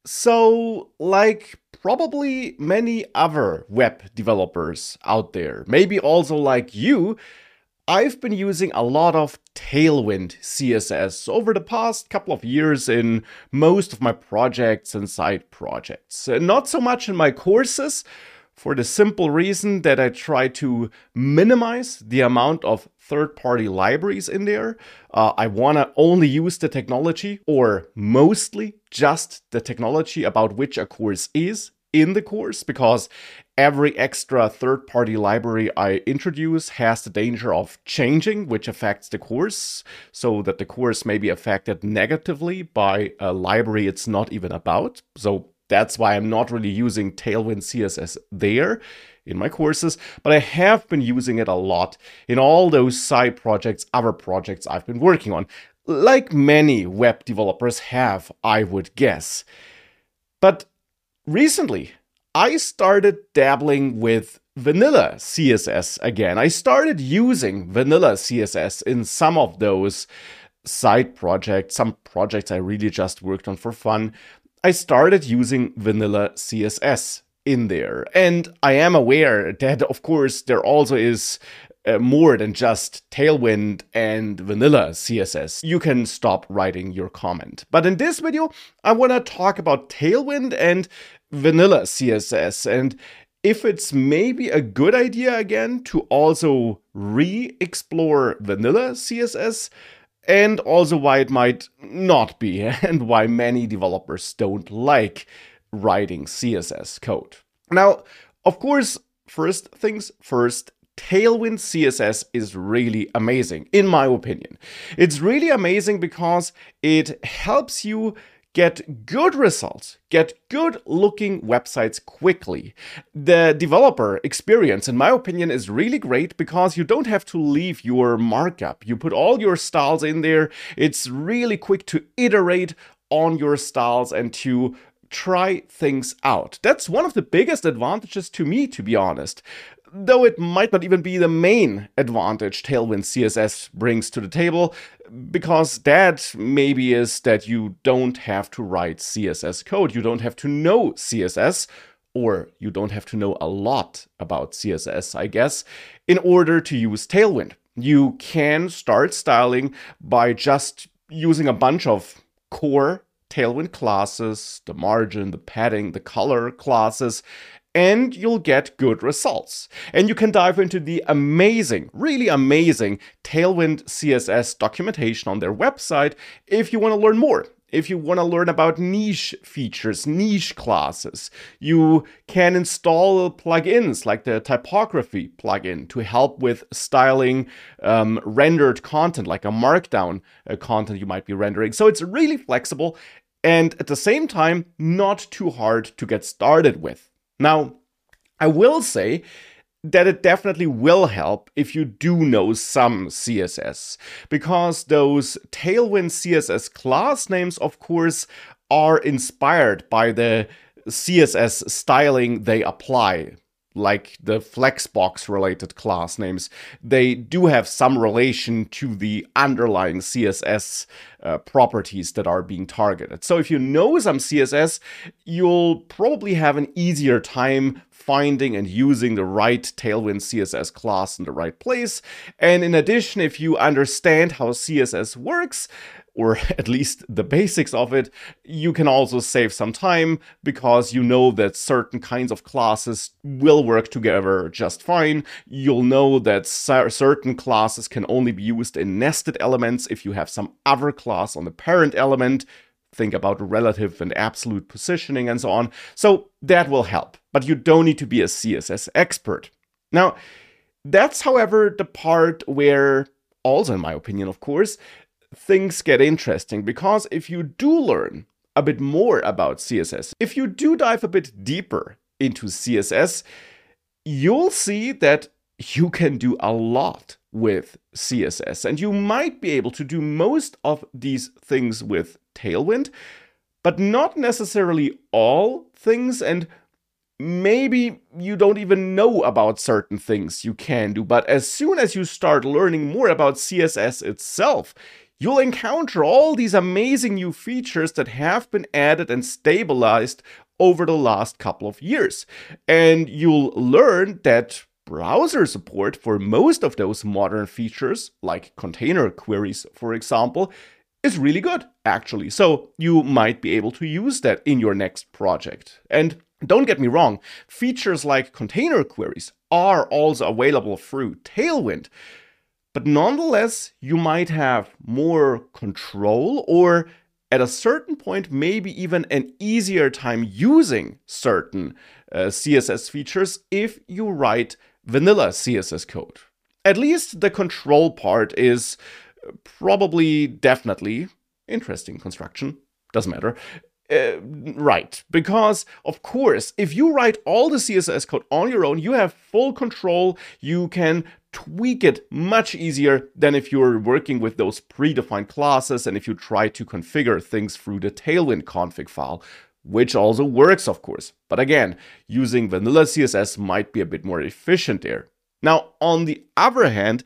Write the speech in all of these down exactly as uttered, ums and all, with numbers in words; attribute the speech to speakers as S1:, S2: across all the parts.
S1: So, like probably many other web developers out there, maybe also like you, I've been using a lot of Tailwind C S S over the past couple of years in most of my projects and side projects. Uh, Not so much in my courses, for the simple reason that I try to minimize the amount of third party libraries in there. Uh, I want to only use the technology, or mostly just the technology about which a course is in the course, because every extra third party library I introduce has the danger of changing, which affects the course, so that the course may be affected negatively by a library it's not even about. So that's why I'm not really using Tailwind C S S there in my courses, but I have been using it a lot in all those side projects, other projects I've been working on, like many web developers have, I would guess. But recently, I started dabbling with vanilla C S S again. I started using vanilla C S S in some of those side projects, some projects I really just worked on for fun. I started using vanilla C S S in there. And I am aware that, of course, there also is uh, more than just Tailwind and vanilla C S S. You can stop writing your comment. But in this video, I want to talk about Tailwind and vanilla C S S, and if it's maybe a good idea again to also re-explore vanilla C S S, and also why it might not be, and why many developers don't like writing C S S code. Now, of course, first things first, Tailwind C S S is really amazing, in my opinion. It's really amazing because it helps you get good results, get good looking websites quickly. The developer experience, in my opinion, is really great because you don't have to leave your markup. You put all your styles in there. It's really quick to iterate on your styles and to try things out. That's one of the biggest advantages to me, to be honest. Though it might not even be the main advantage Tailwind C S S brings to the table, because that maybe is that you don't have to write C S S code. You don't have to know C S S, or you don't have to know a lot about C S S, I guess, in order to use Tailwind. You can start styling by just using a bunch of core Tailwind classes, the margin, the padding, the color classes, and you'll get good results. And you can dive into the amazing, really amazing Tailwind C S S documentation on their website if you want to learn more. If you want to learn about niche features, niche classes, you can install plugins like the typography plugin to help with styling um, rendered content, like a markdown uh, content you might be rendering. So it's really flexible and at the same time, not too hard to get started with. Now, I will say that it definitely will help if you do know some C S S, because those Tailwind C S S class names, of course, are inspired by the C S S styling they apply. Like the Flexbox related class names, they do have some relation to the underlying C S S uh, properties that are being targeted. So if you know some C S S, you'll probably have an easier time finding and using the right Tailwind C S S class in the right place. And in addition, if you understand how C S S works, or at least the basics of it, you can also save some time because you know that certain kinds of classes will work together just fine. You'll know that certain classes can only be used in nested elements if you have some other class on the parent element. Think about relative and absolute positioning and so on. So that will help, but you don't need to be a C S S expert. Now, that's, however, the part where, also in my opinion, of course, things get interesting, because if you do learn a bit more about C S S, if you do dive a bit deeper into C S S, you'll see that you can do a lot with C S S, and you might be able to do most of these things with Tailwind, but not necessarily all things, and maybe you don't even know about certain things you can do. But as soon as you start learning more about C S S itself, you'll encounter all these amazing new features that have been added and stabilized over the last couple of years. And you'll learn that browser support for most of those modern features, like container queries, for example, is really good, actually. So you might be able to use that in your next project. And don't get me wrong, features like container queries are also available through Tailwind. But nonetheless, you might have more control, or at a certain point, maybe even an easier time using certain uh, C S S features if you write vanilla C S S code. At least the control part is probably, definitely, interesting construction, doesn't matter. Uh, right, because of course, if you write all the C S S code on your own, you have full control. You can tweak it much easier than if you're working with those predefined classes and if you try to configure things through the Tailwind config file, which also works, of course. But again, using vanilla C S S might be a bit more efficient there. Now, on the other hand,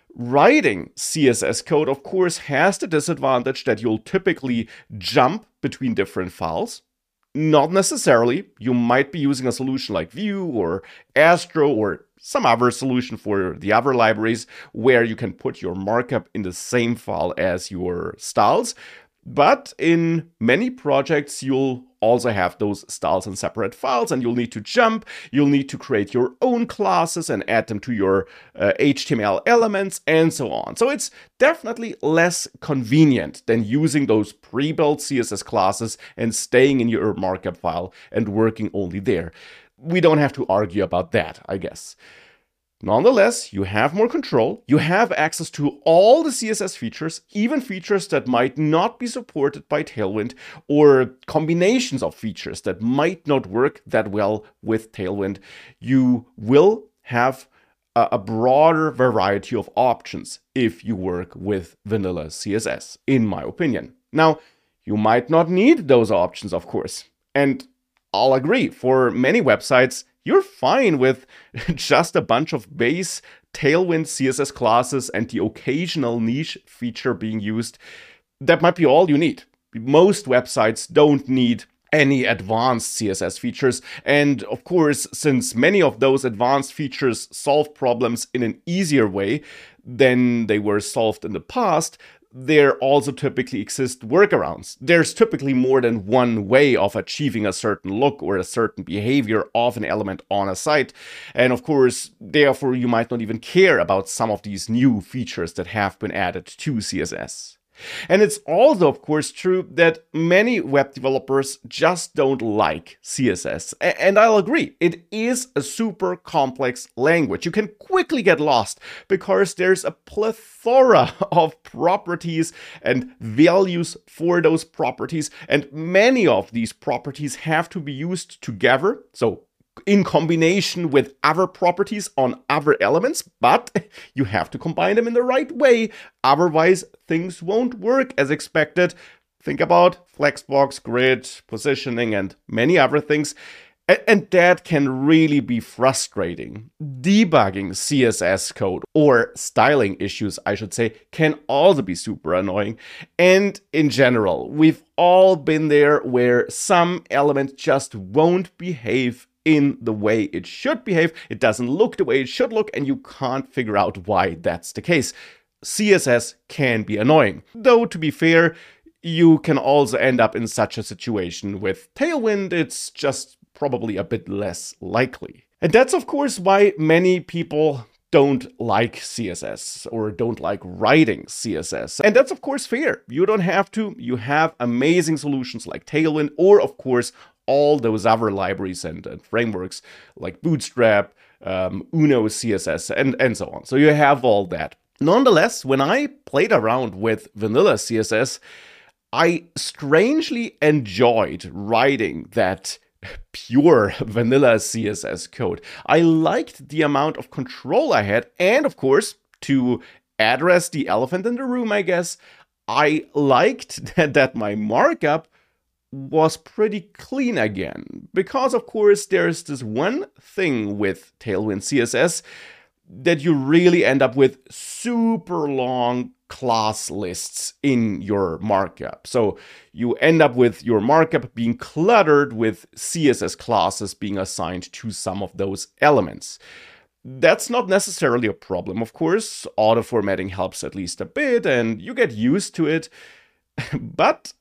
S1: writing C S S code, of course, has the disadvantage that you'll typically jump between different files. Not necessarily. You might be using a solution like Vue or Astro or some other solution for the other libraries where you can put your markup in the same file as your styles. But in many projects, you'll also have those styles in separate files, and you'll need to jump. You'll need to create your own classes and add them to your uh, H T M L elements and so on. So it's definitely less convenient than using those pre-built C S S classes and staying in your markup file and working only there. We don't have to argue about that, I guess. Nonetheless, you have more control, you have access to all the C S S features, even features that might not be supported by Tailwind, or combinations of features that might not work that well with Tailwind. You will have a, a broader variety of options if you work with vanilla C S S, in my opinion. Now, you might not need those options, of course, and I'll agree, for many websites, you're fine with just a bunch of base Tailwind C S S classes and the occasional niche feature being used. That might be all you need. Most websites don't need any advanced C S S features. And of course, since many of those advanced features solve problems in an easier way than they were solved in the past, there also typically exist workarounds. There's typically more than one way of achieving a certain look or a certain behavior of an element on a site. And of course, therefore, you might not even care about some of these new features that have been added to C S S. And it's also, of course, true that many web developers just don't like C S S. And I'll agree, it is a super complex language. You can quickly get lost because there's a plethora of properties and values for those properties. And many of these properties have to be used together. So in combination with other properties on other elements, but you have to combine them in the right way. Otherwise, things won't work as expected. Think about Flexbox, grid, positioning, and many other things. And that can really be frustrating. Debugging C S S code, or styling issues, I should say, can also be super annoying. And in general, we've all been there where some element just won't behave in the way it should behave. It doesn't look the way it should look, and you can't figure out why that's the case. C S S can be annoying. Though, to be fair, you can also end up in such a situation with Tailwind. It's just probably a bit less likely. And that's, of course, why many people don't like C S S or don't like writing C S S. And that's, of course, fair. You don't have to. You have amazing solutions like Tailwind, or, of course, all those other libraries and, and frameworks like Bootstrap, um, Uno C S S, and, and so on. So you have all that. Nonetheless, when I played around with vanilla C S S, I strangely enjoyed writing that pure vanilla C S S code. I liked the amount of control I had, and of course, to address the elephant in the room, I guess, I liked that, that my markup was pretty clean again. Because, of course, there's this one thing with Tailwind C S S that you really end up with super long class lists in your markup. So you end up with your markup being cluttered with C S S classes being assigned to some of those elements. That's not necessarily a problem, of course. Auto formatting helps at least a bit, and you get used to it. But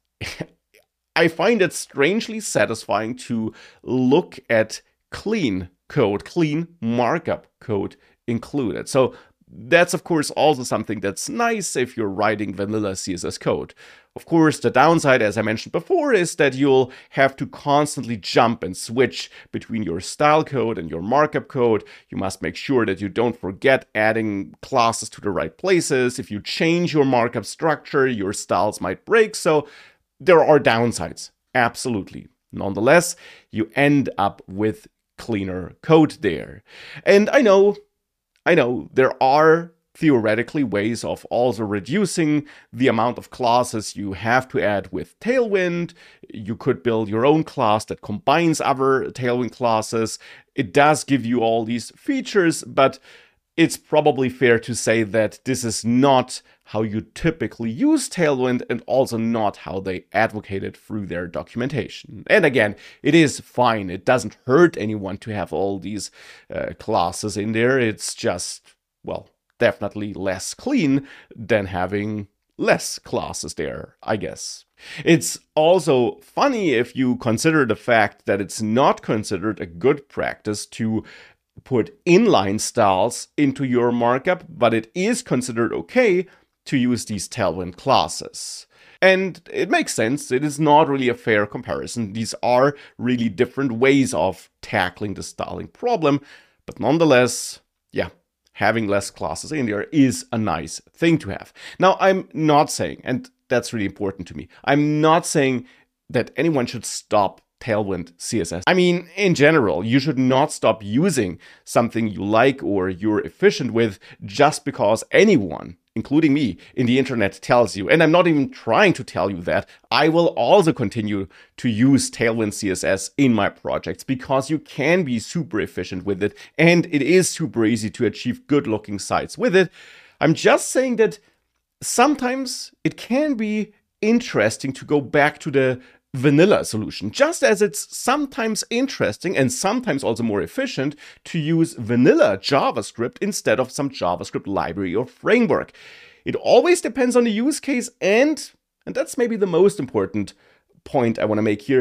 S1: I find it strangely satisfying to look at clean code, clean markup code included. So that's, of course, also something that's nice if you're writing vanilla C S S code. Of course, the downside, as I mentioned before, is that you'll have to constantly jump and switch between your style code and your markup code. You must make sure that you don't forget adding classes to the right places. If you change your markup structure, your styles might break. So there are downsides, absolutely. Nonetheless, you end up with cleaner code there. And I know, I know, there are theoretically ways of also reducing the amount of classes you have to add with Tailwind. You could build your own class that combines other Tailwind classes. It does give you all these features, but it's probably fair to say that this is not how you typically use Tailwind, and also not how they advocate it through their documentation. And again, it is fine. It doesn't hurt anyone to have all these uh, classes in there. It's just, well, definitely less clean than having less classes there, I guess. It's also funny if you consider the fact that it's not considered a good practice to put inline styles into your markup, but it is considered okay to use these Tailwind classes. And it makes sense. It is not really a fair comparison. These are really different ways of tackling the styling problem, but nonetheless, yeah, having less classes in there is a nice thing to have. Now, I'm not saying, and that's really important to me, I'm not saying that anyone should stop Tailwind C S S. I mean, in general, you should not stop using something you like or you're efficient with just because anyone, including me, in the internet tells you. And I'm not even trying to tell you that. I will also continue to use Tailwind C S S in my projects because you can be super efficient with it, and it is super easy to achieve good-looking sites with it. I'm just saying that sometimes it can be interesting to go back to the vanilla solution, just as it's sometimes interesting and sometimes also more efficient to use vanilla JavaScript instead of some JavaScript library or framework. It always depends on the use case, and, and that's maybe the most important point I want to make here,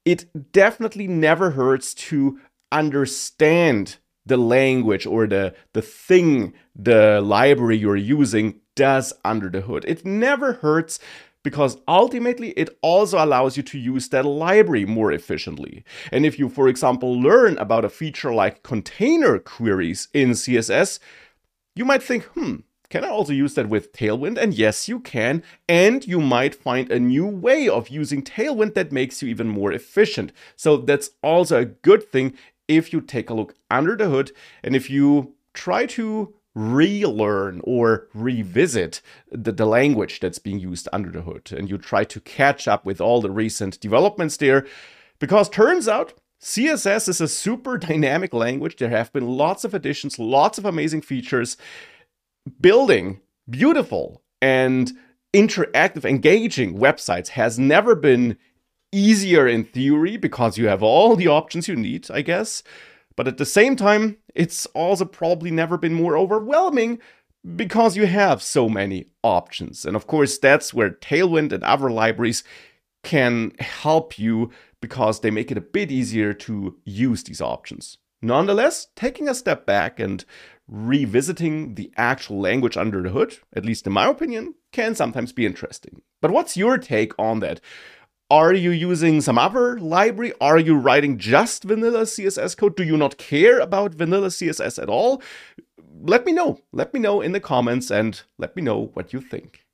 S1: it definitely never hurts to understand the language or the, the thing the library you're using does under the hood. It never hurts, because ultimately it also allows you to use that library more efficiently. And if you, for example, learn about a feature like container queries in C S S, you might think, hmm, can I also use that with Tailwind? And yes, you can. And you might find a new way of using Tailwind that makes you even more efficient. So that's also a good thing if you take a look under the hood and if you try to relearn or revisit the, the language that's being used under the hood, and you try to catch up with all the recent developments there, because turns out C S S is a super dynamic language. There have been lots of additions, lots of amazing features. Building beautiful and interactive, engaging websites has never been easier in theory because you have all the options you need, I guess. But at the same time, it's also probably never been more overwhelming because you have so many options. And of course, that's where Tailwind and other libraries can help you because they make it a bit easier to use these options. Nonetheless, taking a step back and revisiting the actual language under the hood, at least in my opinion, can sometimes be interesting. But what's your take on that? Are you using some other library? Are you writing just vanilla C S S code? Do you not care about vanilla C S S at all? Let me know. Let me know in the comments and let me know what you think.